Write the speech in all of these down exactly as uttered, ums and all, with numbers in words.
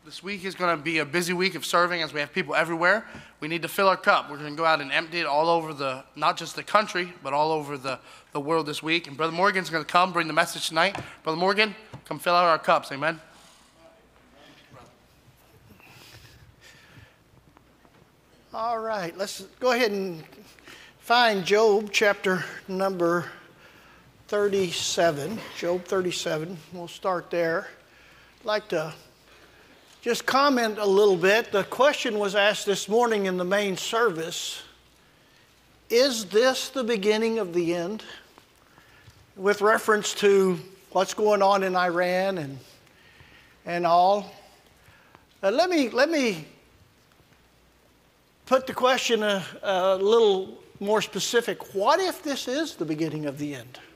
This week is going to be a busy week of serving as we have people everywhere. We need to fill our cup. We're going to go out and empty it all over the, not just the country, but all over the, the world this week. And Brother Morgan's going to come bring the message tonight. Brother Morgan, come fill out our cups. Amen. All right, let's go ahead and find Job chapter number thirty-seven. Job thirty-seven. We'll start there. I'd like to just comment a little bit. The question was asked this morning in the main service, is this the beginning of the end? With reference to what's going on in Iran and and all. Uh, let me let me put the question a, a little more specific. What if this is the beginning of the end?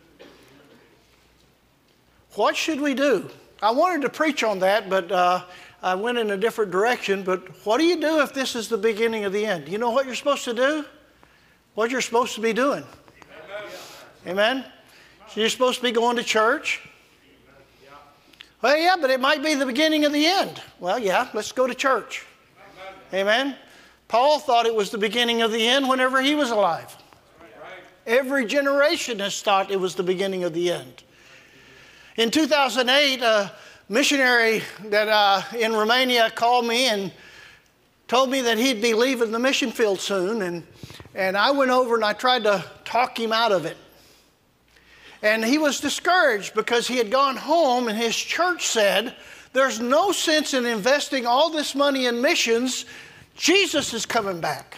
What should we do? I wanted to preach on that, but uh, I went in a different direction. But what do you do if this is the beginning of the end? You know what you're supposed to do? What you're supposed to be doing. Amen? Amen? So you're supposed to be going to church. Well, yeah, but it might be the beginning of the end. Well, yeah, let's go to church. Amen? Paul thought it was the beginning of the end whenever he was alive. Every generation has thought it was the beginning of the end. In two thousand eight, a missionary that uh, in Romania called me and told me that he'd be leaving the mission field soon. And, and I went over and I tried to talk him out of it. And he was discouraged because he had gone home and his church said, there's no sense in investing all this money in missions. Jesus is coming back.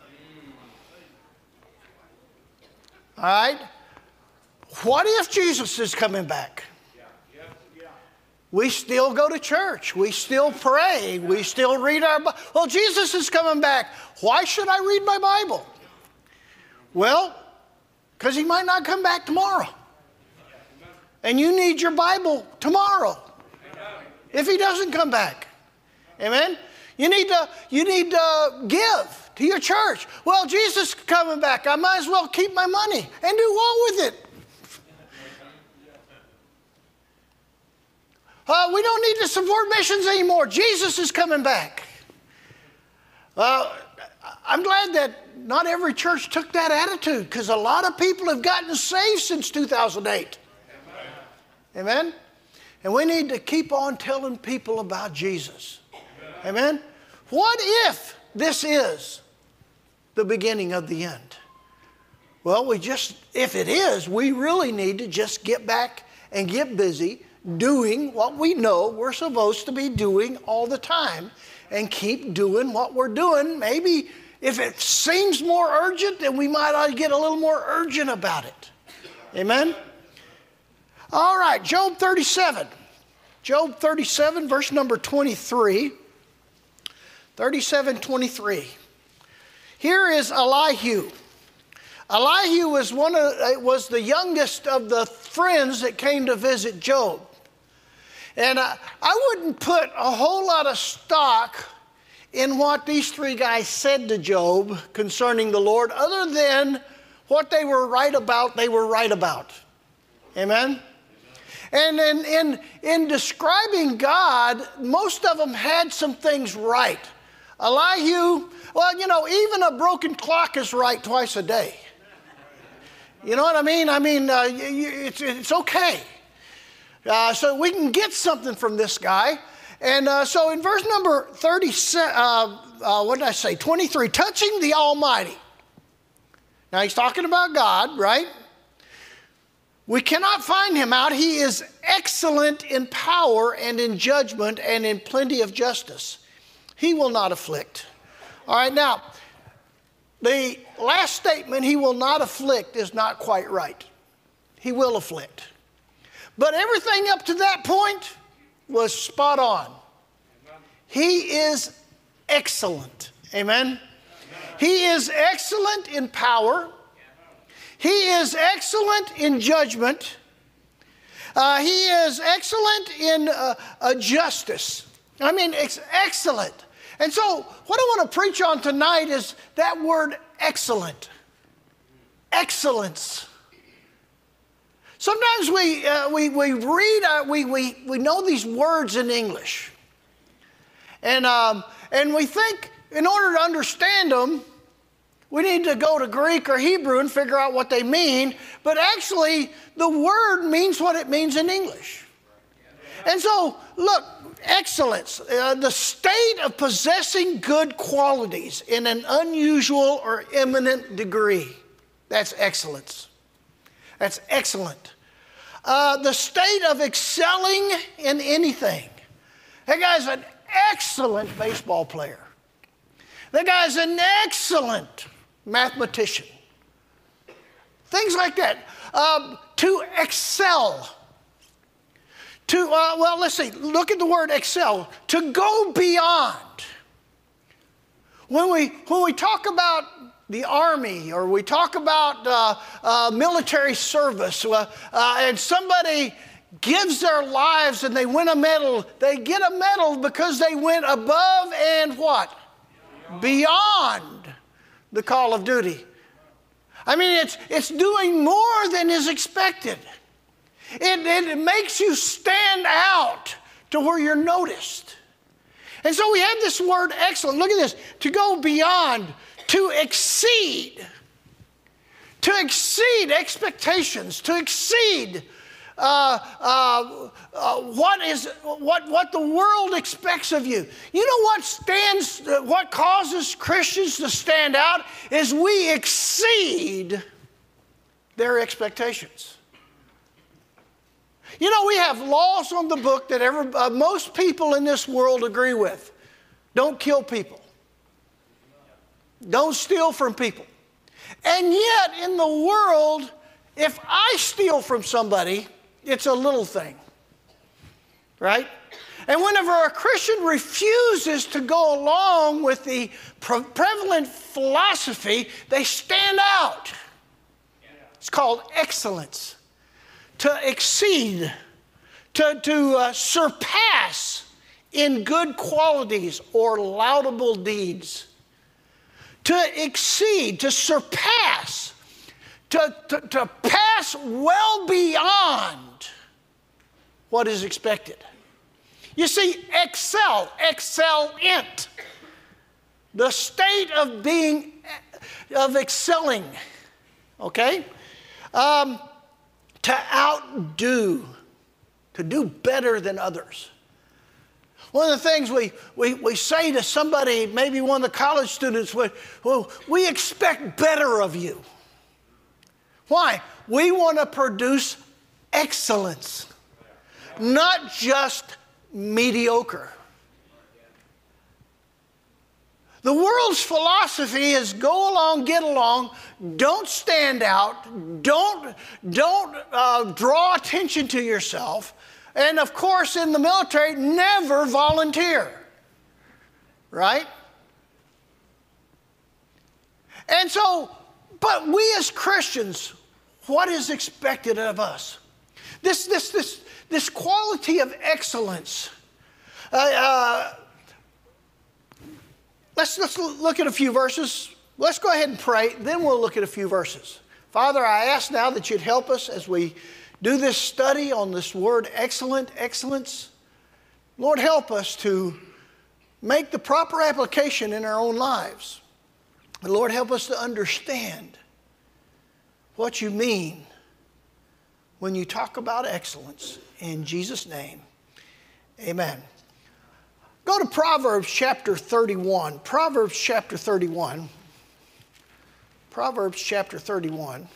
All right? What if Jesus is coming back? We still go to church. We still pray. We still read our Bible. Well, Jesus is coming back. Why should I read my Bible? Well, because he might not come back tomorrow. And you need your Bible tomorrow if he doesn't come back. Amen? You need to, you need to give to your church. Well, Jesus is coming back. I might as well keep my money and do what with it? Uh, we don't need to support missions anymore. Jesus is coming back. Uh, I'm glad that not every church took that attitude because a lot of people have gotten saved since two thousand eight. Amen? Amen? And we need to keep on telling people about Jesus. Amen? Amen? What if this is the beginning of the end? Well, we just, if it is, we really need to just get back and get busy doing what we know we're supposed to be doing all the time and keep doing what we're doing. Maybe if it seems more urgent, then we might ought to get a little more urgent about it. Amen? All right, Job thirty-seven. Job thirty-seven, verse number twenty-three. thirty-seven twenty-three. Here is Elihu. Elihu was, one of, was the youngest of the friends that came to visit Job. And I, I wouldn't put a whole lot of stock in what these three guys said to Job concerning the Lord, other than what they were right about, they were right about. Amen? And in, in, in describing God, most of them had some things right. Elihu, well, you know, even a broken clock is right twice a day. You know what I mean? I mean, uh, it's, it's okay. Uh, so we can get something from this guy. And uh, so in verse number thirty, uh, uh, what did I say? twenty-three, touching the Almighty. Now he's talking about God, right? We cannot find him out. He is excellent in power and in judgment and in plenty of justice. He will not afflict. All right, now, the last statement, he will not afflict, is not quite right. He will afflict. But everything up to that point was spot on. He is excellent. Amen? Amen. He is excellent in power. He is excellent in judgment. Uh, he is excellent in uh, uh, justice. I mean, it's excellent. And so what I want to preach on tonight is that word excellent. Excellence. Sometimes we, uh, we, we read, uh, we, we, we know these words in English. And, um, and we think in order to understand them, we need to go to Greek or Hebrew and figure out what they mean. But actually, the word means what it means in English. And so, look, excellence, uh, the state of possessing good qualities in an unusual or eminent degree. That's excellence. That's excellent. Uh, the state of excelling in anything. That guy's an excellent baseball player. That guy's an excellent mathematician. Things like that. Um, to excel. To, uh, well, let's see. Look at the word excel. To go beyond. When we, when we talk about the army, or we talk about uh, uh, military service, uh, uh, and somebody gives their lives and they win a medal, they get a medal because they went above and what? Beyond the call of duty. I mean, it's, it's doing more than is expected. It, it makes you stand out to where you're noticed. And so we have this word excellent. Look at this. To go beyond, to exceed. To exceed expectations, to exceed uh, uh, uh, what is what what the world expects of you. You know what stands, uh, what causes Christians to stand out is we exceed their expectations. You know, we have laws on the book that every, uh, most people in this world agree with. Don't kill people. Don't steal from people. And yet, in the world, if I steal from somebody, it's a little thing, right? And whenever a Christian refuses to go along with the pre- prevalent philosophy, they stand out. It's called excellence. To exceed, to, to uh, surpass in good qualities or laudable deeds. To exceed, to surpass, to, to, to pass well beyond what is expected. You see, excel, excellent, the state of being, of excelling, okay? Um, to outdo, to do better than others. One of the things we, we, we say to somebody, maybe one of the college students, we, well, we expect better of you. Why? We want to produce excellence, not just mediocre. The world's philosophy is go along, get along, don't stand out, don't, don't uh, draw attention to yourself, and of course in the military, never volunteer, right? And so, but we as Christians, what is expected of us? This, this, this, this quality of excellence. Uh, uh, let's, let's look at a few verses. Let's go ahead and pray, then we'll look at a few verses. Father, I ask now that you'd help us as we do this study on this word excellent, excellence. Lord, help us to make the proper application in our own lives. And Lord, help us to understand what you mean when you talk about excellence. In Jesus' name, amen. Go to Proverbs chapter thirty-one. Proverbs chapter thirty-one. Proverbs chapter thirty-one.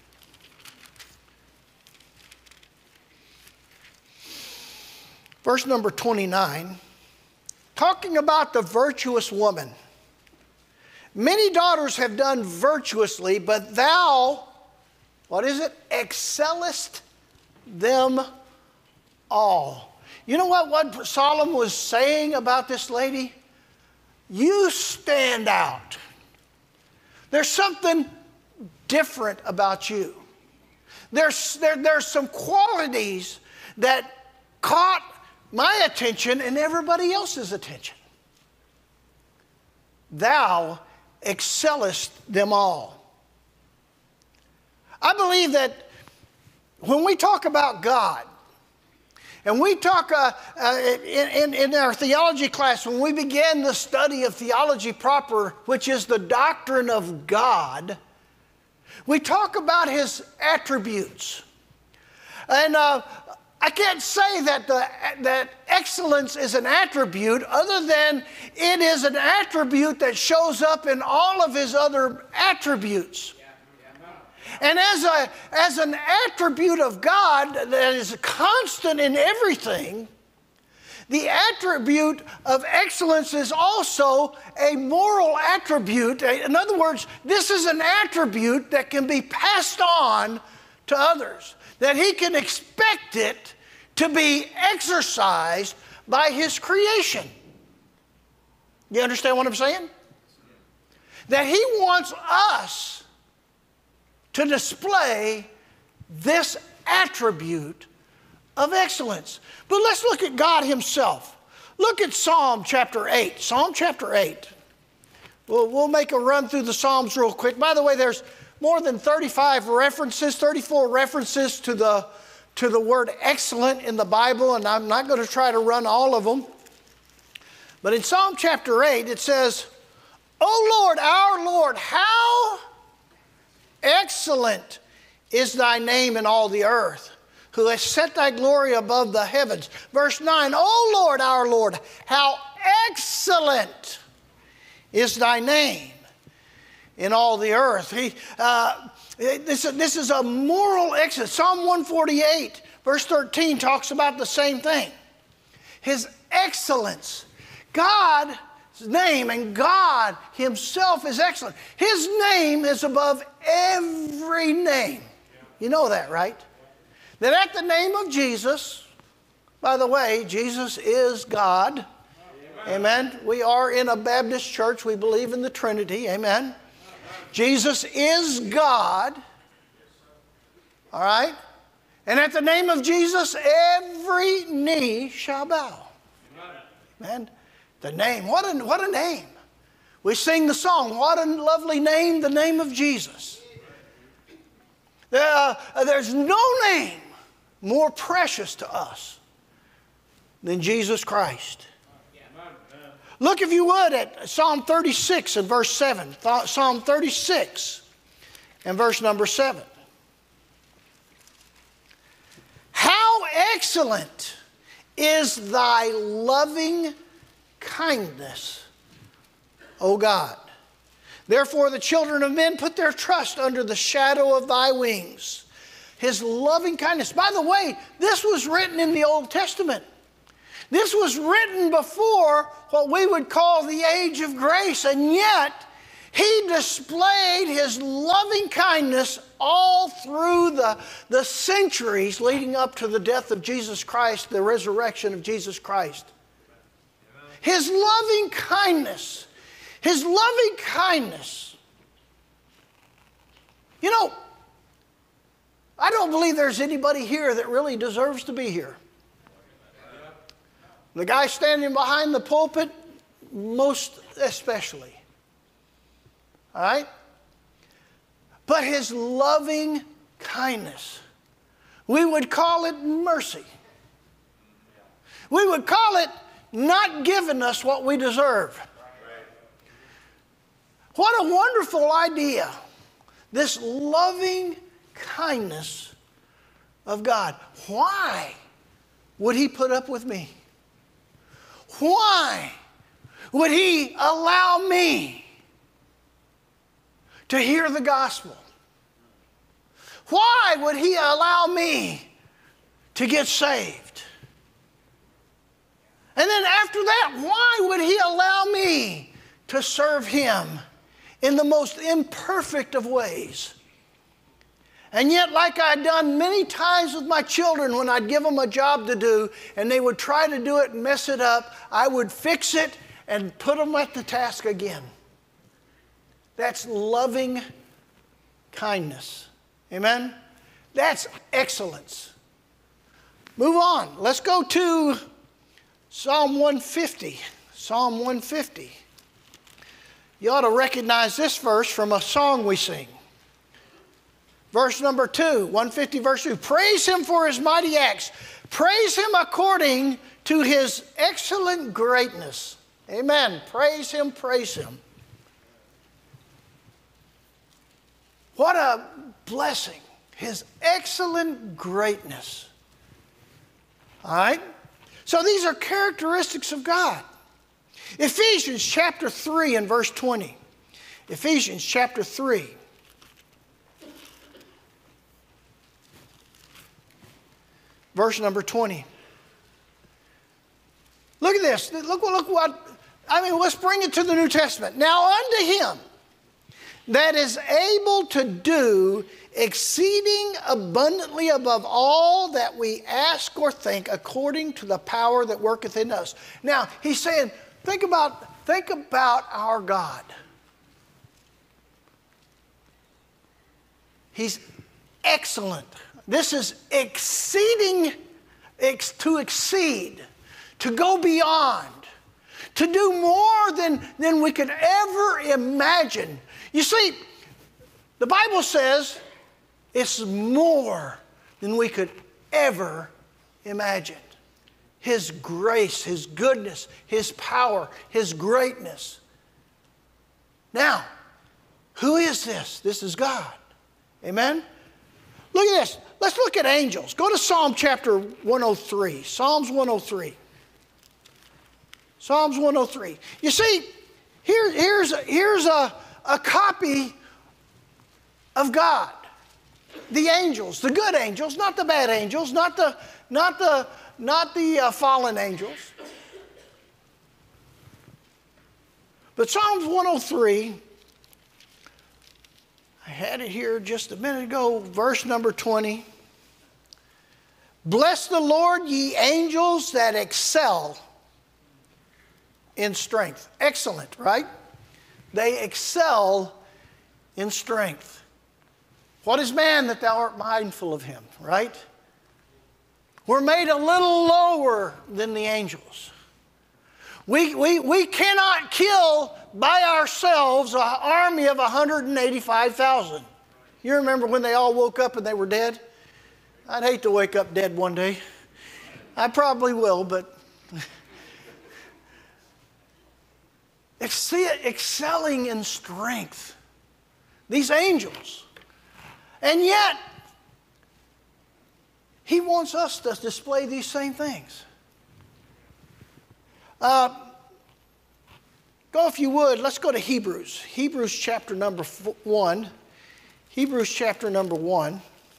Verse number twenty-nine. Talking about the virtuous woman. Many daughters have done virtuously, but thou, what is it? Excellest them all. You know what, what Solomon was saying about this lady? You stand out. There's something different about you. There's, there, there's some qualities that caught my attention and everybody else's attention. Thou excellest them all. I believe that when we talk about God, And we talk uh, uh, in, in, in our theology class, when we began the study of theology proper, which is the doctrine of God, we talk about his attributes. And uh, I can't say that, the, that excellence is an attribute other than it is an attribute that shows up in all of his other attributes. And as, a, as an attribute of God that is constant in everything, the attribute of excellence is also a moral attribute. In other words, this is an attribute that can be passed on to others, that he can expect it to be exercised by his creation. You understand what I'm saying? That he wants us to display this attribute of excellence. But let's look at God himself. Look at Psalm chapter eight. Psalm chapter eight. We'll, we'll make a run through the Psalms real quick. By the way, there's more than thirty-five references, thirty-four references to the, to the word excellent in the Bible, and I'm not going to try to run all of them. But in Psalm chapter eight, it says, O Lord, our Lord, how excellent is thy name in all the earth, who has set thy glory above the heavens. Verse nine, O Lord, our Lord, how excellent is thy name in all the earth. He, uh, this, this is a moral excellence. Psalm one forty-eight, verse thirteen, talks about the same thing. His excellence. God's name and God himself is excellent. His name is above every name. You know that, right? That at the name of Jesus, by the way, Jesus is God. Amen. Amen. We are in a Baptist church. We believe in the Trinity. Amen. Jesus is God. All right? And at the name of Jesus, every knee shall bow. Amen. The name. What a, what a name. We sing the song, what a lovely name, the name of Jesus. There, uh, there's no name more precious to us than Jesus Christ. Look, if you would, at Psalm thirty-six and verse seven. Psalm thirty-six and verse number seven. How excellent is thy loving kindness, O God. Therefore the children of men put their trust under the shadow of thy wings. His loving kindness. By the way, this was written in the Old Testament. This was written before what we would call the age of grace, and yet he displayed his loving kindness all through the, the centuries leading up to the death of Jesus Christ, the resurrection of Jesus Christ. His loving kindness. His loving kindness. You know, I don't believe there's anybody here that really deserves to be here. The guy standing behind the pulpit, most especially. All right? But his loving kindness. We would call it mercy. We would call it not giving us what we deserve. What a wonderful idea. This loving kindness of God. Why would he put up with me? Why would he allow me to hear the gospel? Why would he allow me to get saved? And then after that, why would he allow me to serve him in the most imperfect of ways? And yet, like I'd done many times with my children when I'd give them a job to do and they would try to do it and mess it up, I would fix it and put them at the task again. That's loving kindness. Amen? That's excellence. Move on. Let's go to Psalm one fifty. Psalm one fifty. You ought to recognize this verse from a song we sing. Verse number two, one fifty verse two. Praise him for his mighty acts. Praise him according to his excellent greatness. Amen. Praise him, praise him. What a blessing. His excellent greatness. All right? So these are characteristics of God. Ephesians chapter three and verse twenty. Ephesians chapter three. Verse number twenty. Look at this. Look, look what, I mean, let's bring it to the New Testament. Now unto him that is able to do exceeding abundantly above all that we ask or think, according to the power that worketh in us. Now, he's saying, think about, think about our God. He's excellent. This is exceeding, ex, to exceed, to go beyond, to do more than, than we could ever imagine. You see, the Bible says it's more than we could ever imagine. His grace, his goodness, his power, his greatness. Now, who is this? This is God. Amen? Look at this. Let's look at angels. Go to Psalm chapter one oh three. Psalms one oh three. Psalms one oh three. You see, here, here's, here's a, a copy of God. The angels, the good angels, not the bad angels, not the, not the, not the uh, fallen angels. But Psalms one oh three, I had it here just a minute ago, verse number twenty. Bless the Lord, ye angels that excel in strength. Excellent, right? They excel in strength. What is man that thou art mindful of him, right? We're made a little lower than the angels. We, we, we cannot kill by ourselves an army of one hundred eighty-five thousand. You remember when they all woke up and they were dead? I'd hate to wake up dead one day. I probably will, but excelling in strength. These angels. And yet, he wants us to display these same things. Uh, go, if you would, let's go to Hebrews. Hebrews chapter number one. Hebrews chapter number one.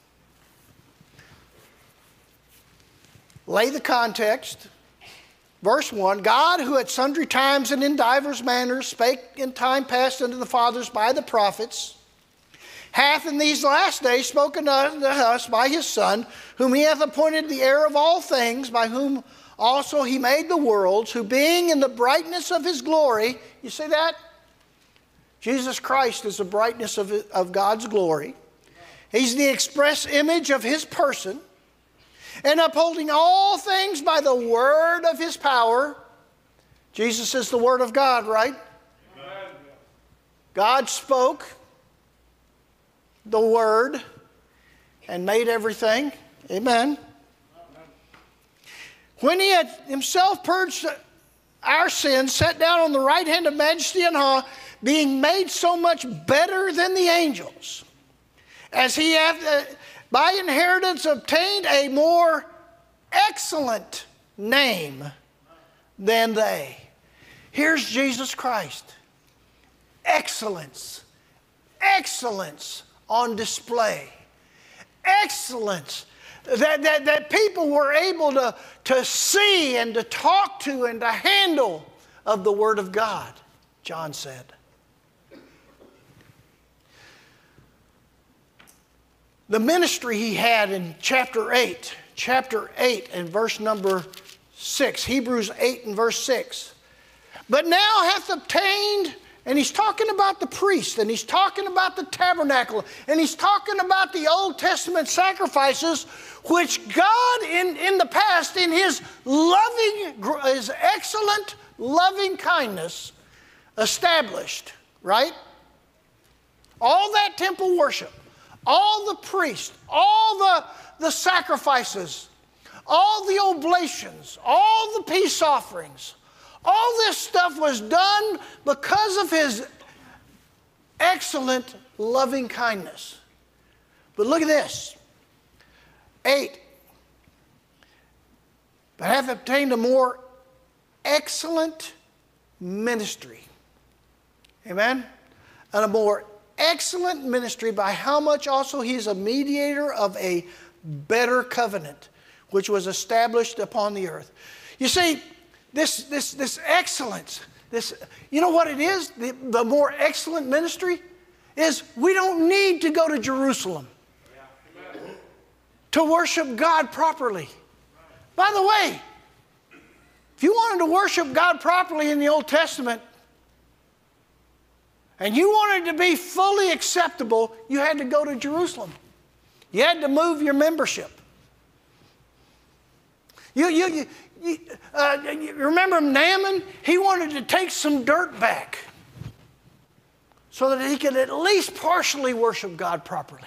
Lay the context. Verse one, God, who at sundry times and in divers manners spake in time past unto the fathers by the prophets, hath in these last days spoken unto us by his Son, whom he hath appointed the heir of all things, by whom also he made the worlds, who being in the brightness of his glory, you see that? Jesus Christ is the brightness of, of God's glory. He's the express image of his person, and upholding all things by the word of his power. Jesus is the word of God, right? Amen. God spoke the word and made everything. Amen. When he had himself purged our sins, sat down on the right hand of majesty and awe, being made so much better than the angels, as he hath uh, by inheritance obtained a more excellent name than they. Here's Jesus Christ. Excellence. Excellence on display. Excellence that, that, that people were able to, to see and to talk to and to handle of the Word of God, John said. The ministry he had in chapter eight, chapter eight and verse number six, Hebrews eight and verse six. But now hath obtained, and he's talking about the priest, and he's talking about the tabernacle, and he's talking about the Old Testament sacrifices, which God in, in the past, in his loving, his excellent loving kindness, established, right? All that temple worship, all the priests, all the, the sacrifices, all the oblations, all the peace offerings, all this stuff was done because of his excellent loving kindness. But look at this. Eight. But have obtained a more excellent ministry. Amen? And a more excellent ministry, by how much also he is a mediator of a better covenant, which was established upon the earth. You see, this, this, this excellence, this, you know what it is? The, the more excellent ministry is we don't need to go to Jerusalem to worship God properly. By the way, if you wanted to worship God properly in the Old Testament, and you wanted to be fully acceptable, you had to go to Jerusalem. You had to move your membership. You, you, you, you, uh, you remember Naaman? He wanted to take some dirt back so that he could at least partially worship God properly.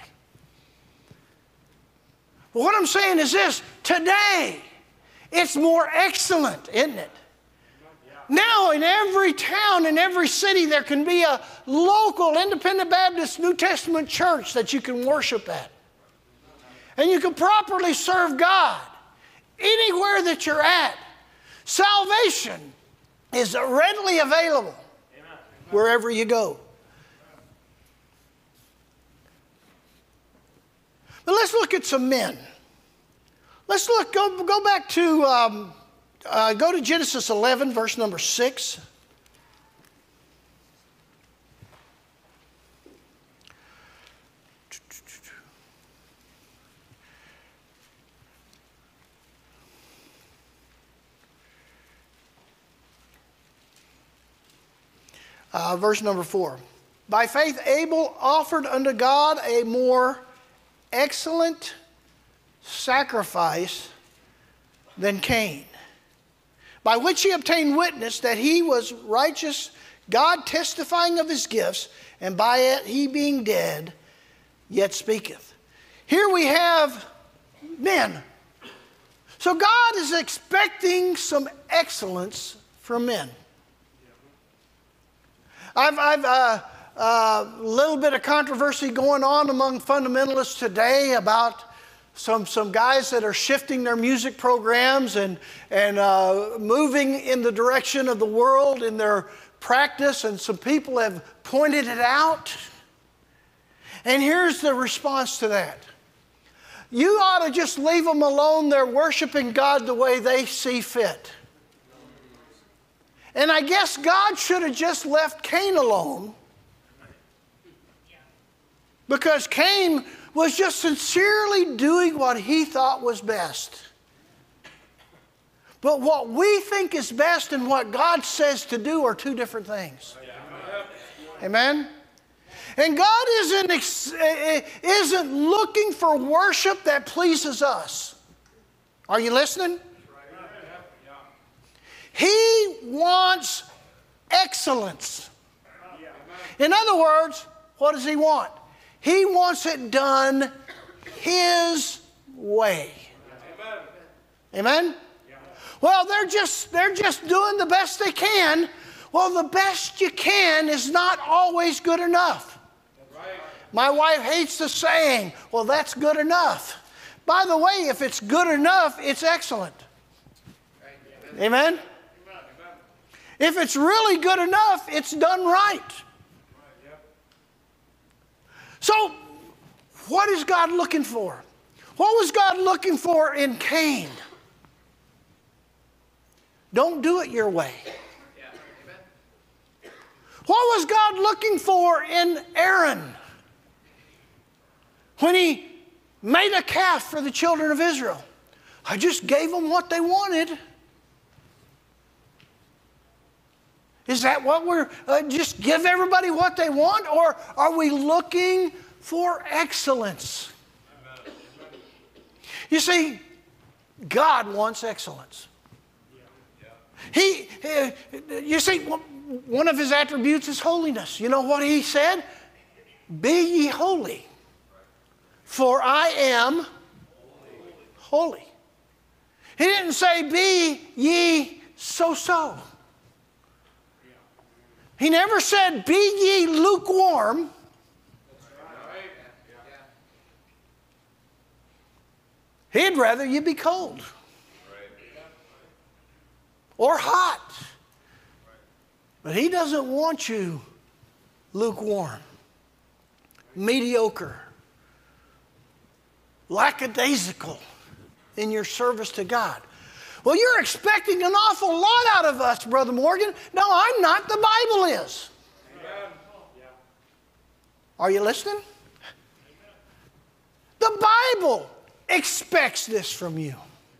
Well, what I'm saying is this: today, it's more excellent, isn't it? Now in every town, in every city, there can be a local Independent Baptist New Testament church that you can worship at. And you can properly serve God anywhere that you're at. Salvation is readily available wherever you go. But let's look at some men. Let's look, go, go back to... Um, Uh, go to Genesis eleven, verse number six. Uh, verse number four. By faith Abel offered unto God a more excellent sacrifice than Cain, by which he obtained witness that he was righteous, God testifying of his gifts, and by it he being dead, yet speaketh. Here we have men. So God is expecting some excellence from men. I've, I've uh, uh, a little bit of controversy going on among fundamentalists today about Some, some guys that are shifting their music programs and, and uh, moving in the direction of the world in their practice, and some people have pointed it out. And here's the response to that. You ought to just leave them alone. They're worshiping God the way they see fit. And I guess God should have just left Cain alone, because Cain was just sincerely doing what he thought was best. But what we think is best and what God says to do are two different things. Amen? And God isn't, isn't looking for worship that pleases us. Are you listening? He wants excellence. In other words, what does he want? He wants it done his way. Amen? Well, they're just, they're just doing the best they can. Well, the best you can is not always good enough. My wife hates the saying, well, that's good enough. By the way, if it's good enough, it's excellent. Amen? If it's really good enough, it's done right. So, what is God looking for? What was God looking for in Cain? Don't do it your way. What was God looking for in Aaron when he made a calf for the children of Israel? I just gave them what they wanted. Is that what we're, uh, just give everybody what they want? Or are we looking for excellence? You see, God wants excellence. He, uh, you see, one of his attributes is holiness. You know what he said? Be ye holy, for I am holy. He didn't say, be ye so-so. He never said, be ye lukewarm. He'd rather you be cold or hot. But he doesn't want you lukewarm, mediocre, lackadaisical in your service to God. Well, you're expecting an awful lot out of us, Brother Morgan. No, I'm not. The Bible is. Amen. Are you listening? The Bible expects this from you.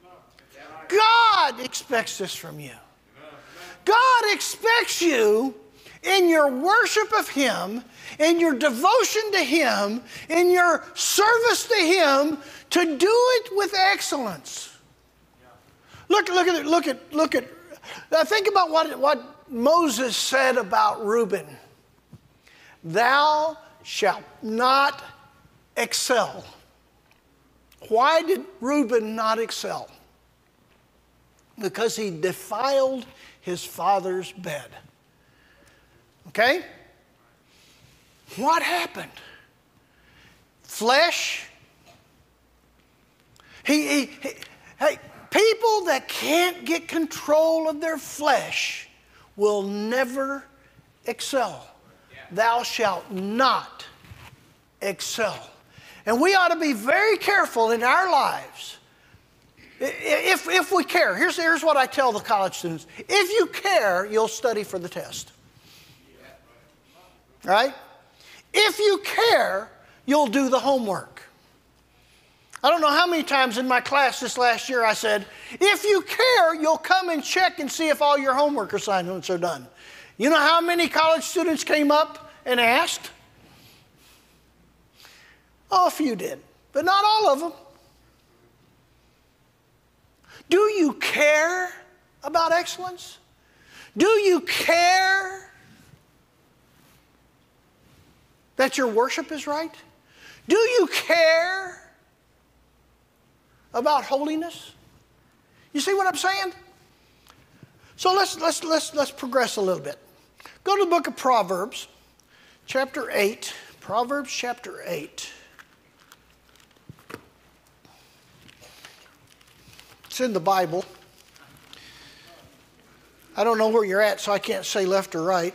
God expects this from you. God expects you in your worship of Him, in your devotion to Him, in your service to Him, to do it with excellence. Look, look at it, look at, look at, now think about what, what Moses said about Reuben. Thou shalt not excel. Why did Reuben not excel? Because he defiled his father's bed. Okay? What happened? Flesh. He, he, he, hey, people that can't get control of their flesh will never excel. Yeah. Thou shalt not excel. And we ought to be very careful in our lives. If, if we care, here's, here's what I tell the college students. If you care, you'll study for the test. Right? If you care, you'll do the homework. I don't know how many times in my class this last year I said, if you care, you'll come and check and see if all your homework assignments are done. You know how many college students came up and asked? Oh, a few did, but not all of them. Do you care about excellence? Do you care that your worship is right? Do you care about holiness? You see what I'm saying? So let's, let's, let's, let's progress a little bit. Go to the book of Proverbs, chapter eight. Proverbs chapter eight. It's in the Bible. I don't know where you're at, so I can't say left or right.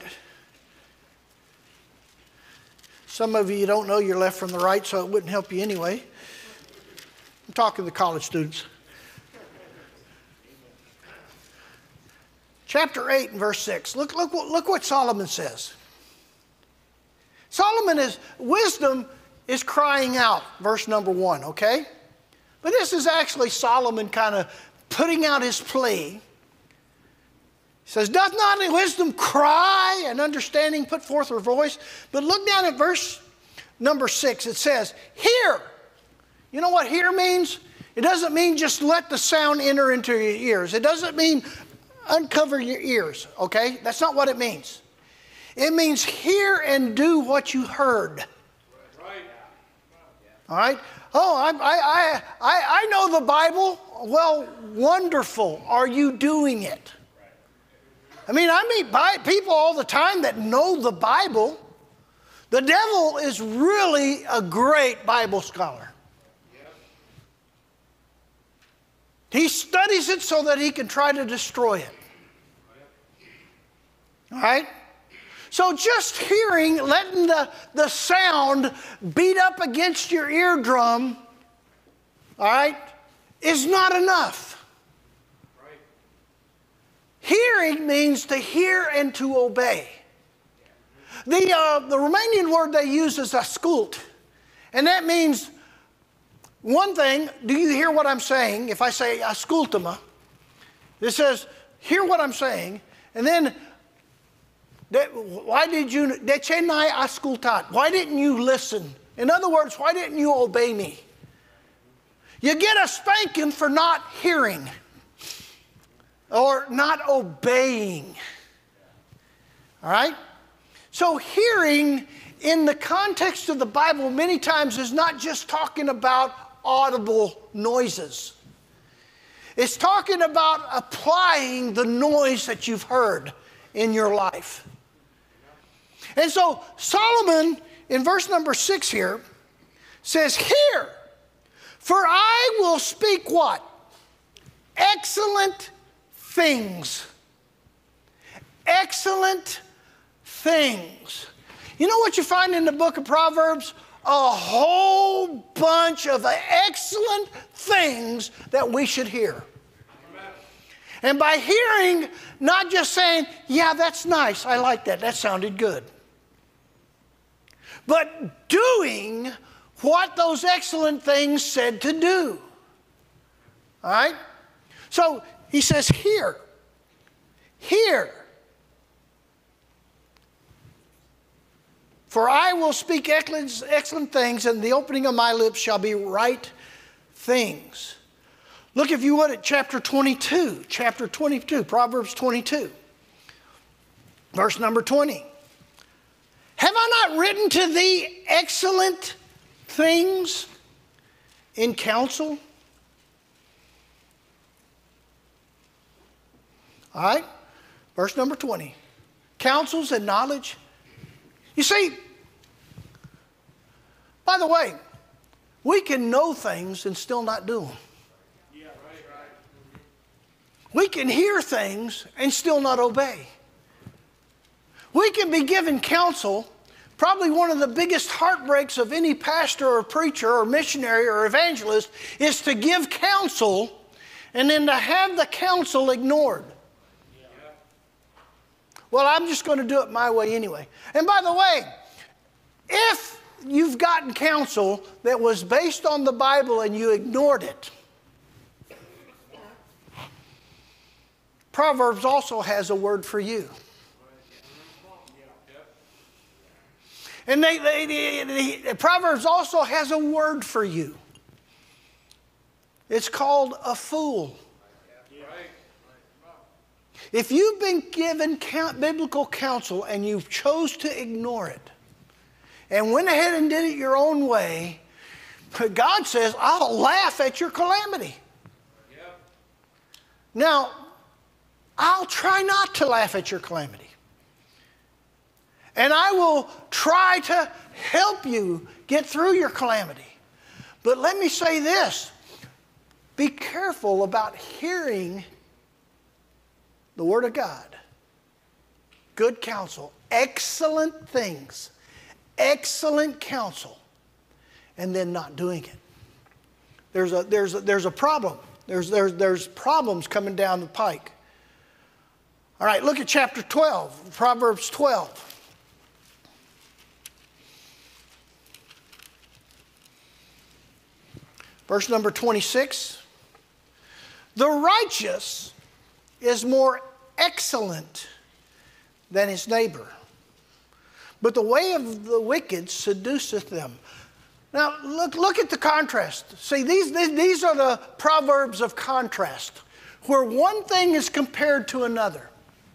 Some of you don't know your left from the right, so it wouldn't help you anyway. I'm talking to college students. Chapter eight and verse six. Look, look, look what Solomon says. Solomon is, wisdom is crying out, verse number one, okay? But this is actually Solomon kind of putting out his plea. He says, doth not wisdom cry and understanding put forth her voice? But look down at verse number six. It says, hear. You know what hear means? It doesn't mean just let the sound enter into your ears. It doesn't mean uncover your ears, okay? That's not what it means. It means hear and do what you heard. All right? Oh, I, I, I, I know the Bible. Well, wonderful. Are you doing it? I mean, I meet people all the time that know the Bible. The devil is really a great Bible scholar. He studies it so that he can try to destroy it. All right? So just hearing, letting the, the sound beat up against your eardrum, all right, is not enough. Right. Hearing means to hear and to obey. The, uh, the Romanian word they use is ascult, and that means one thing. Do you hear what I'm saying? If I say ascultă-mă, it says, hear what I'm saying, and then De, why did you, de ce n-ai ascultat? Why didn't you listen? In other words, why didn't you obey me? You get a spanking for not hearing or not obeying. All right? So hearing in the context of the Bible many times is not just talking about audible noises. It's talking about applying the noise that you've heard in your life. And so Solomon, in verse number six here, says, hear, for I will speak what? Excellent things. Excellent things. You know what you find in the book of Proverbs? A whole bunch of excellent things that we should hear. Amen. And by hearing, not just saying, yeah, that's nice, I like that, that sounded good. But doing what those excellent things said to do. All right? So he says, hear. Hear. For I will speak excellent, excellent things, and the opening of my lips shall be right things. Look, if you would, at chapter twenty-two. Chapter twenty-two, Proverbs twenty-two. Verse number twenty. Have I not written to thee excellent things in counsel? All right, verse number twenty. Counsels and knowledge. You see, by the way, we can know things and still not do them. Yeah, right, right. We can hear things and still not obey. We can be given counsel. Probably one of the biggest heartbreaks of any pastor or preacher or missionary or evangelist is to give counsel and then to have the counsel ignored. Well, I'm just going to do it my way anyway. And by the way, if you've gotten counsel that was based on the Bible and you ignored it, Proverbs also has a word for you. And they, they, they, they, Proverbs also has a word for you. It's called a fool. If you've been given count, biblical counsel and you chose to ignore it and went ahead and did it your own way, God says, I'll laugh at your calamity. Yep. Now, I'll try not to laugh at your calamity. And I will try to help you get through your calamity. But let me say this. Be careful about hearing the Word of God. Good counsel. Excellent things. Excellent counsel. And then not doing it. There's a, there's a, there's a problem. There's, there's, there's problems coming down the pike. All right, look at chapter twelve. Proverbs twelve. Verse number twenty-six. The righteous is more excellent than his neighbor, but the way of the wicked seduceth them. Now, look, look at the contrast. See, these, these are the proverbs of contrast, where one thing is compared to another.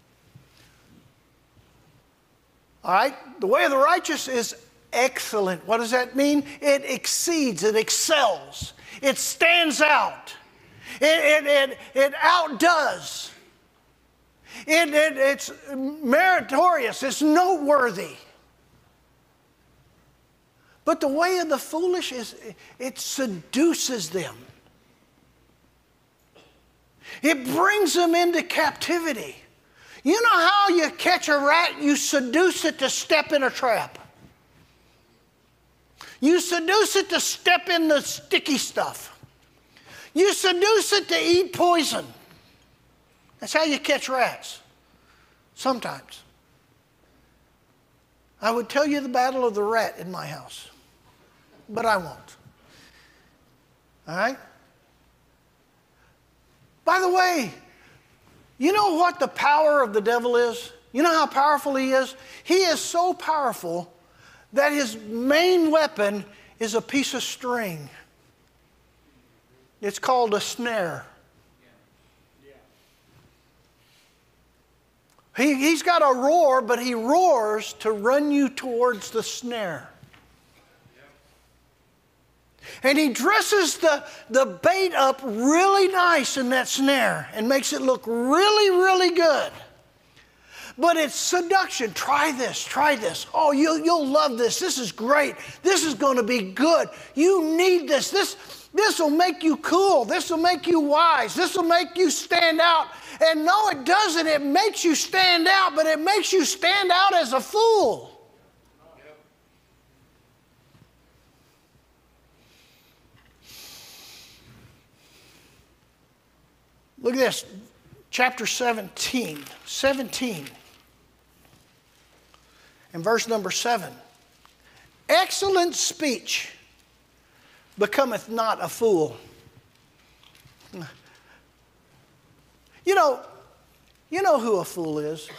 All right? The way of the righteous is excellent. What does that mean? It exceeds, it excels, it stands out, it, it, it, it outdoes. It, it, it's meritorious. It's noteworthy. But the way of the foolish is it seduces them. It brings them into captivity. You know how you catch a rat? You seduce it to step in a trap. You seduce it to step in the sticky stuff. You seduce it to eat poison. That's how you catch rats. Sometimes. I would tell you the battle of the rat in my house, but I won't. All right? By the way, you know what the power of the devil is? You know how powerful he is? He is so powerful that his main weapon is a piece of string. It's called a snare. He, he's got a roar, but he roars to run you towards the snare. And he dresses the, the bait up really nice in that snare and makes it look really, really good. But it's seduction. Try this, try this. Oh, you, you'll love this. This is great. This is going to be good. You need this. This this will make you cool. This will make you wise. This will make you stand out. And no, it doesn't. It makes you stand out, but it makes you stand out as a fool. Look at this, chapter seventeen. seventeen. And verse number seven. Excellent speech becometh not a fool. You know, you know who a fool is.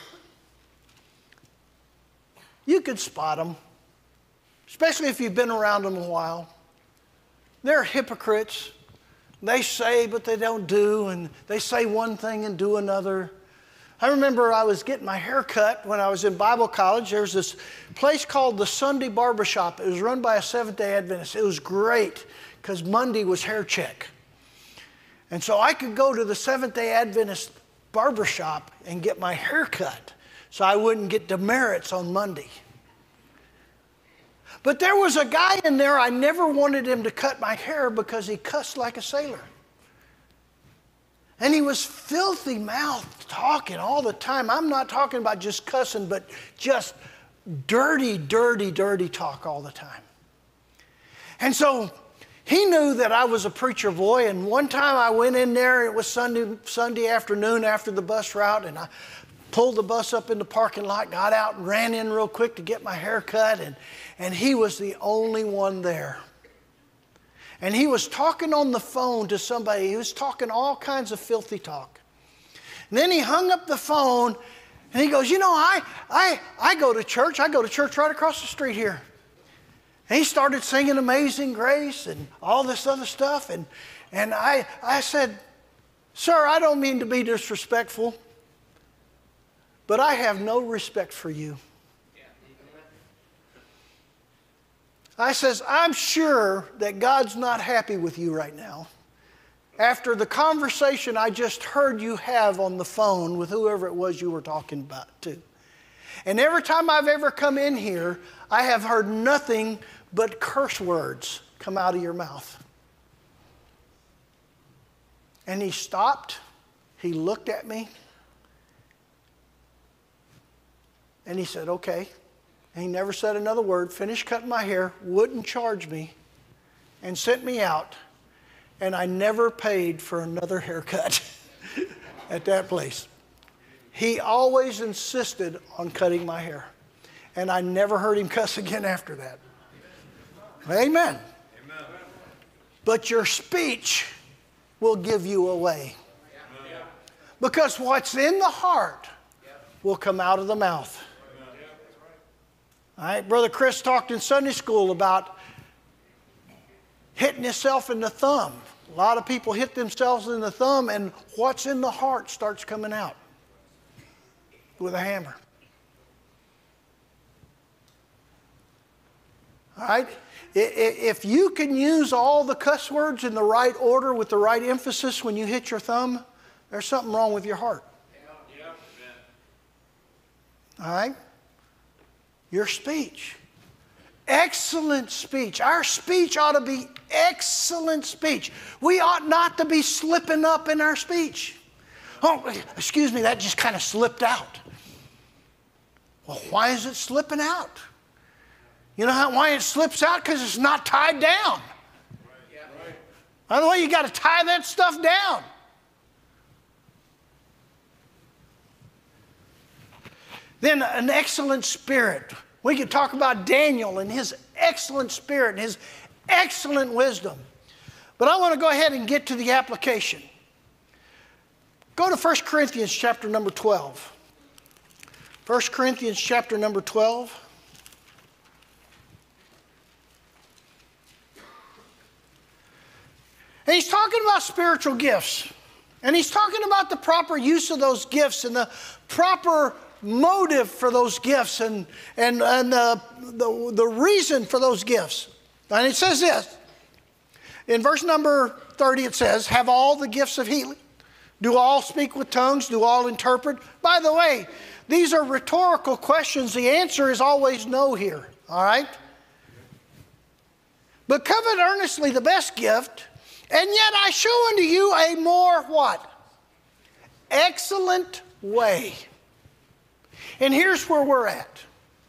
You could spot them, especially if you've been around them a while. They're hypocrites. They say, but they don't do, and they say one thing and do another. I remember I was getting my hair cut when I was in Bible college. There was this place called the Sunday Barbershop. It was run by a Seventh-day Adventist. It was great because Monday was hair check. And so I could go to the Seventh-day Adventist barbershop and get my hair cut so I wouldn't get demerits on Monday. But there was a guy in there, I never wanted him to cut my hair because he cussed like a sailor. And he was filthy mouthed talking all the time. I'm not talking about just cussing, but just dirty, dirty, dirty talk all the time. And so he knew that I was a preacher boy. And one time I went in there, it was Sunday, Sunday afternoon after the bus route, and I pulled the bus up in the parking lot, got out and ran in real quick to get my hair cut. And, and he was the only one there. And he was talking on the phone to somebody. He was talking all kinds of filthy talk. And then he hung up the phone and he goes, you know, I, I, I go to church. I go to church right across the street here. And he started singing Amazing Grace and all this other stuff. And, and I, I said, sir, I don't mean to be disrespectful, but I have no respect for you. I says, I'm sure that God's not happy with you right now after the conversation I just heard you have on the phone with whoever it was you were talking about to. And every time I've ever come in here, I have heard nothing but curse words come out of your mouth. And he stopped, he looked at me, and he said, okay. And he never said another word, finished cutting my hair, wouldn't charge me, and sent me out. And I never paid for another haircut at that place. He always insisted on cutting my hair. And I never heard him cuss again after that. Amen. Amen. But your speech will give you away. Because what's in the heart will come out of the mouth. All right, Brother Chris talked in Sunday school about hitting himself in the thumb. A lot of people hit themselves in the thumb, and what's in the heart starts coming out with a hammer. All right? If you can use all the cuss words in the right order with the right emphasis when you hit your thumb, there's something wrong with your heart. All right? Your speech. Excellent speech. Our speech ought to be excellent speech. We ought not to be slipping up in our speech. Oh, excuse me, that just kind of slipped out. Well, why is it slipping out? You know how, why it slips out? Because it's not tied down. By the way, you got to tie that stuff down. Then an excellent spirit. We could talk about Daniel and his excellent spirit and his excellent wisdom. But I want to go ahead and get to the application. Go to First Corinthians chapter number twelve. First Corinthians chapter number twelve. And he's talking about spiritual gifts. And he's talking about the proper use of those gifts and the proper motive for those gifts and, and, and uh, the, the reason for those gifts. And it says this, in verse number thirty, it says, have all the gifts of healing. Do all speak with tongues? Do all interpret? By the way, these are rhetorical questions. The answer is always no here, all right? But covet earnestly the best gift, and yet I show unto you a more what? Excellent way. And here's where we're at.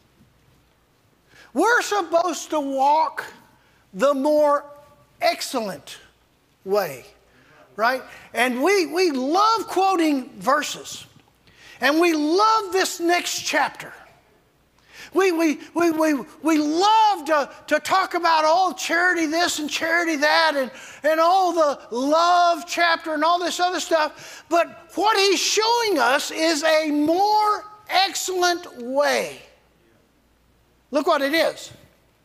We're supposed to walk the more excellent way, right? And we, we love quoting verses. And we love this next chapter. We, we, we, we, we love to, to talk about all charity this and charity that and, and all the love chapter and all this other stuff. But what he's showing us is a more excellent way. Look what it is.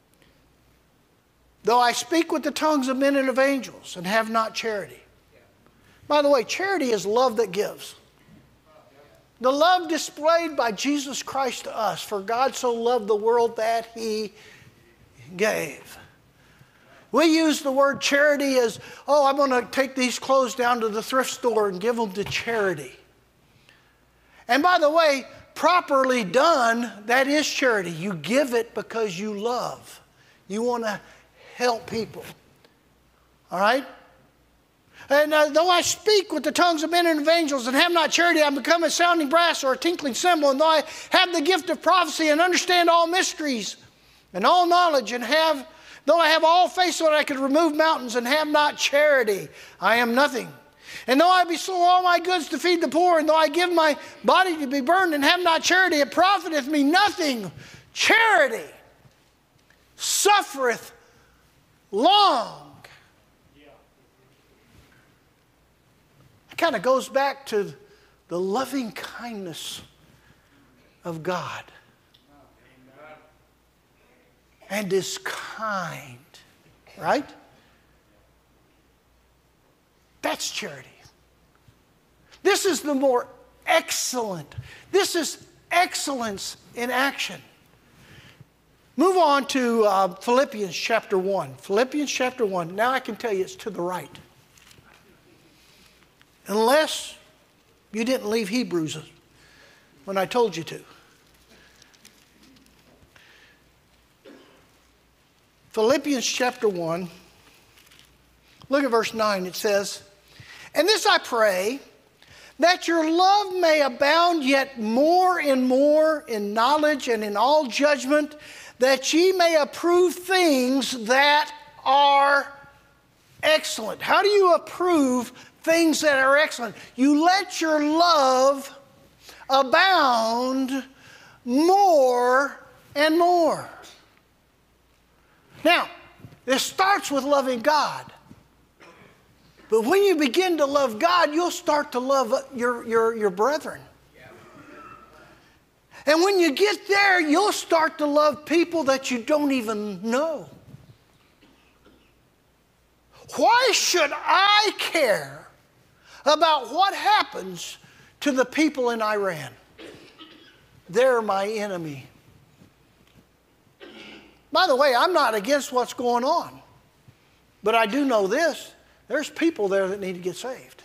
Though I speak with the tongues of men and of angels and have not charity. By the way, charity is love that gives. The love displayed by Jesus Christ to us. For God so loved the world that he gave. We use the word charity as, oh, I'm going to take these clothes down to the thrift store and give them to charity. And by the way, properly done, that is charity. You give it because you love. You want to help people. All right? And uh, though I speak with the tongues of men and of angels and have not charity, I become a sounding brass or a tinkling cymbal. And though I have the gift of prophecy and understand all mysteries and all knowledge, and have, though I have all faith so that I could remove mountains and have not charity, I am nothing. And though I bestow all my goods to feed the poor, and though I give my body to be burned and have not charity, it profiteth me nothing. Charity suffereth long. It kind of goes back to the loving kindness of God. And is kind, right? That's charity. This is the more excellent. This is excellence in action. Move on to uh, Philippians chapter one. Philippians chapter one. Now I can tell you it's to the right. Unless you didn't leave Hebrews when I told you to. Philippians chapter one. Look at verse nine. It says, and this I pray, that your love may abound yet more and more in knowledge and in all judgment, that ye may approve things that are excellent. How do you approve things that are excellent? You let your love abound more and more. Now, this starts with loving God. But when you begin to love God, you'll start to love your, your, your brethren. And when you get there, you'll start to love people that you don't even know. Why should I care about what happens to the people in Iran? They're my enemy. By the way, I'm not against what's going on. But I do know this. There's people there that need to get saved.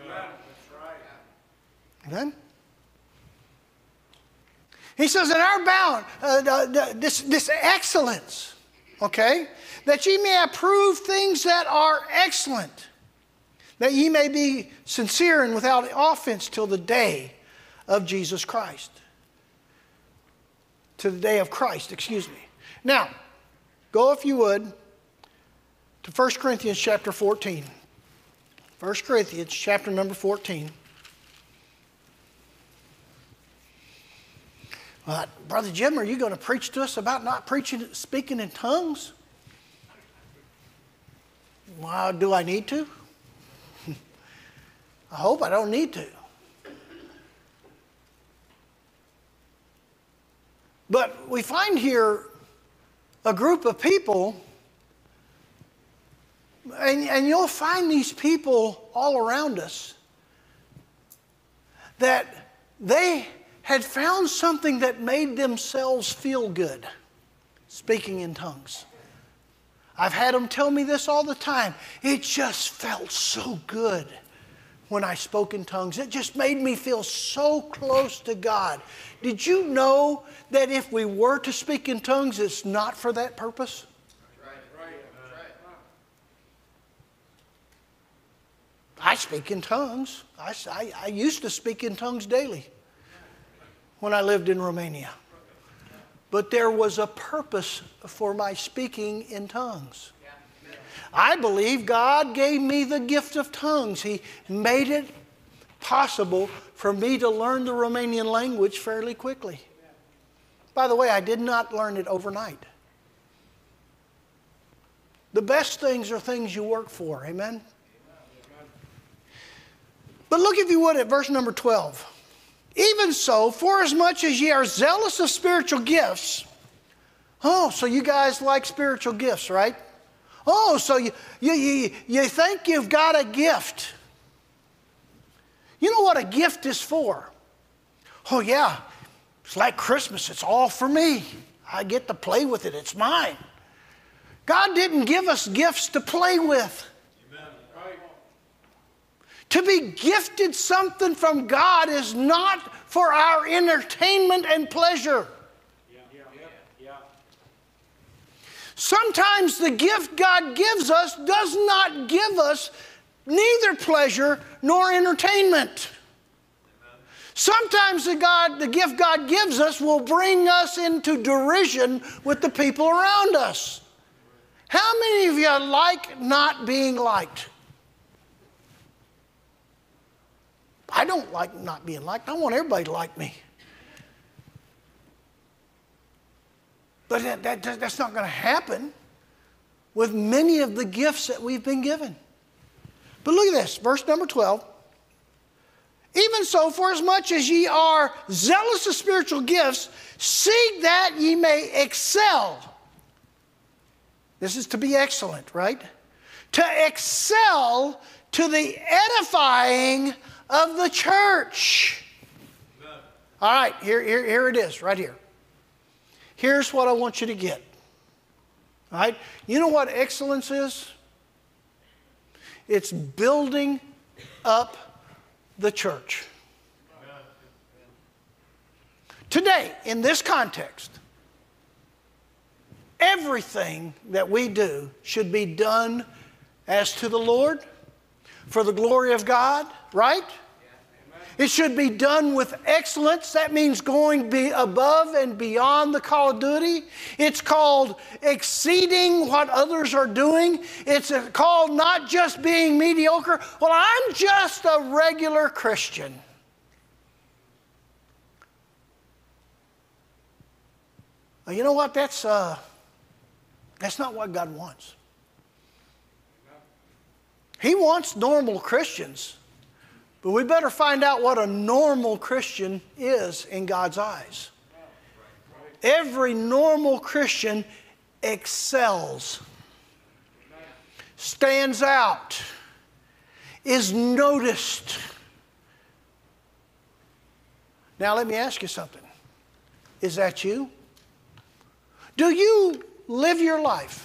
Amen? He says, in our bound, uh, this, this excellence, okay, that ye may approve things that are excellent, that ye may be sincere and without offense till the day of Jesus Christ. To the day of Christ, excuse me. Now, go if you would to First Corinthians chapter fourteen. First Corinthians chapter number fourteen. Uh, Brother Jim, are you going to preach to us about not preaching, speaking in tongues? Well, do I need to? I hope I don't need to. But we find here a group of people, and, and you'll find these people all around us, that they had found something that made themselves feel good, speaking in tongues. I've had them tell me this all the time. It just felt so good when I spoke in tongues. It just made me feel so close to God. Did you know that if we were to speak in tongues, it's not for that purpose? Right, right, right. I speak in tongues. I, I, I used to speak in tongues daily when I lived in Romania. But there was a purpose for my speaking in tongues. I believe God gave me the gift of tongues. He made it possible for me to learn the Romanian language fairly quickly. By the way, I did not learn it overnight. The best things are things you work for. Amen? But look, if you would, at verse number twelve. Even so, forasmuch as ye are zealous of spiritual gifts. Oh, so you guys like spiritual gifts, right? Oh, so you, you, you, you think you've got a gift. You know what a gift is for? Oh, yeah, it's like Christmas. It's all for me. I get to play with it. It's mine. God didn't give us gifts to play with. To be gifted something from God is not for our entertainment and pleasure. Yeah, yeah, yeah, yeah. Sometimes the gift God gives us does not give us neither pleasure nor entertainment. Sometimes the, God, the gift God gives us will bring us into derision with the people around us. How many of you like not being liked? I don't like not being liked. I want everybody to like me. But that, that, that's not going to happen with many of the gifts that we've been given. But look at this, verse number twelve. Even so, forasmuch as ye are zealous of spiritual gifts, seek that ye may excel. This is to be excellent, right? To excel to the edifying of the church. Amen. All right, here, here, here it is, right here. Here's what I want you to get. All right, you know what excellence is? It's building up the church. Amen. Today, in this context, everything that we do should be done as to the Lord, for the glory of God, right? Yeah, it should be done with excellence. That means going be above and beyond the call of duty. It's called exceeding what others are doing. It's called not just being mediocre. Well, I'm just a regular Christian. Well, you know what? That's, uh, that's not what God wants. He wants normal Christians, but we better find out what a normal Christian is in God's eyes. Every normal Christian excels, stands out, is noticed. Now let me ask you something. Is that you? Do you live your life?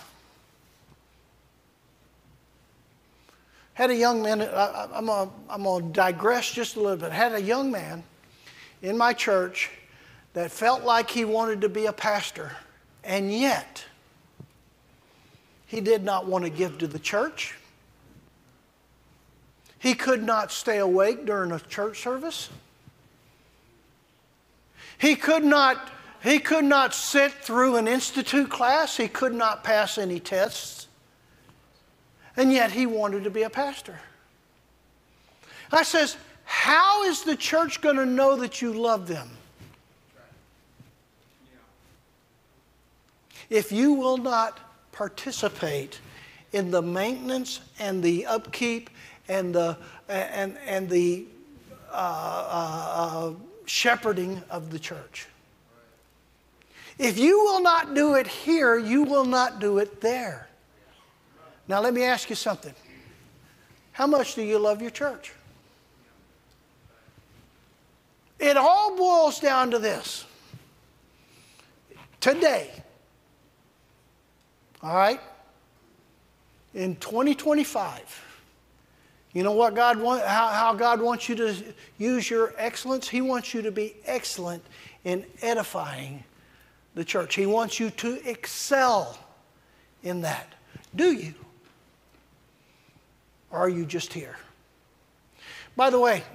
Had a young man, I, I'm going I'm to digress just a little bit. Had a young man in my church that felt like he wanted to be a pastor, and yet he did not want to give to the church. He could not stay awake during a church service. He could not, he could not sit through an institute class. He could not pass any tests. And yet he wanted to be a pastor. I says, how is the church going to know that you love them? If you will not participate in the maintenance and the upkeep and the, and, and the uh, uh, uh, shepherding of the church. If you will not do it here, you will not do it there. Now let me ask you something. How much do you love your church? It all boils down to this. Today, all right, in twenty twenty-five, you know what God want, how, how God wants you to use your excellence? He wants you to be excellent in edifying the church. He wants you to excel in that. Do you? Or are you just here? By the way,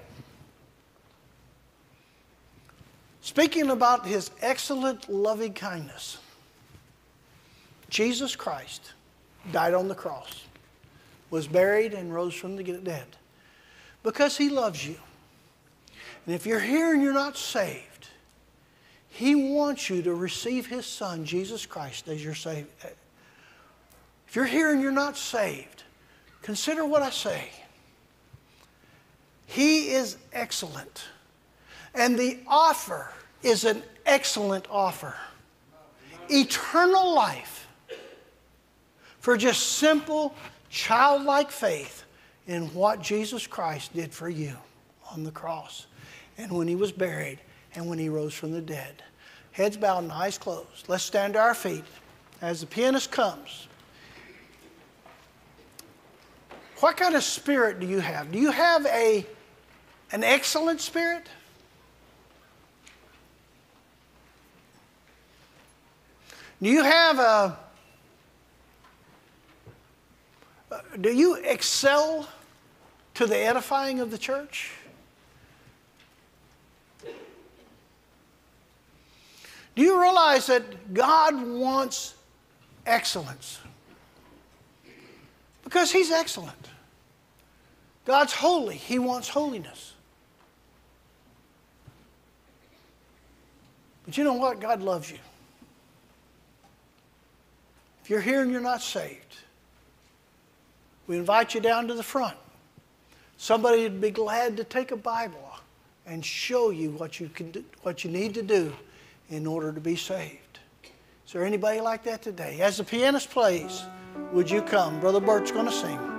speaking about His excellent loving kindness, Jesus Christ died on the cross, was buried, and rose from the dead because He loves you. And if you're here and you're not saved, He wants you to receive His Son, Jesus Christ, as your Savior. If you're here and you're not saved, consider what I say. He is excellent. And the offer is an excellent offer. Eternal life for just simple, childlike faith in what Jesus Christ did for you on the cross, and when He was buried, and when He rose from the dead. Heads bowed and eyes closed. Let's stand to our feet as the pianist comes. What kind of spirit do you have? Do you have a, an excellent spirit? Do you have a, do you excel to the edifying of the church? Do you realize that God wants excellence? Because He's excellent. God's holy. He wants holiness. But you know what? God loves you. If you're here and you're not saved, we invite you down to the front. Somebody would be glad to take a Bible and show you what you can do, what you need to do in order to be saved. Is there anybody like that today? As the pianist plays, would you come? Brother Bert's going to sing.